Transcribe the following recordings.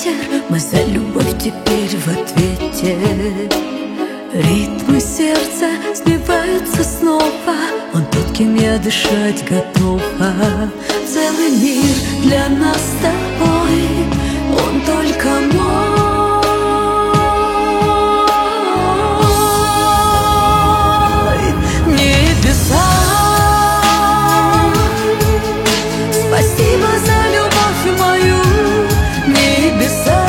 ветер, мы за любовь теперь в ответе. Ритмы сердца сбиваются снова, он тот, кем я дышать готова. Целый мир для нас с тобой, он только мой. Небеса, спасибо за любовь мою. Небеса,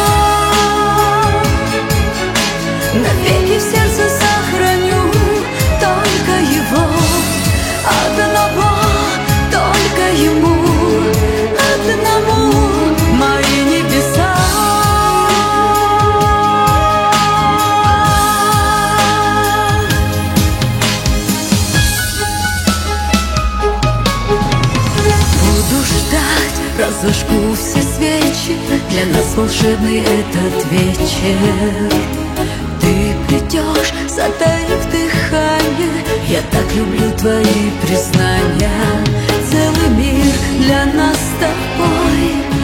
навеки в сердце сохраню только его, одного, только ему, одному мои небеса. Буду ждать, разожгу все свечи, для нас волшебный этот вечер. Ты придешь, затаив дыхание, я так люблю твои признания. Целый мир для нас с тобой,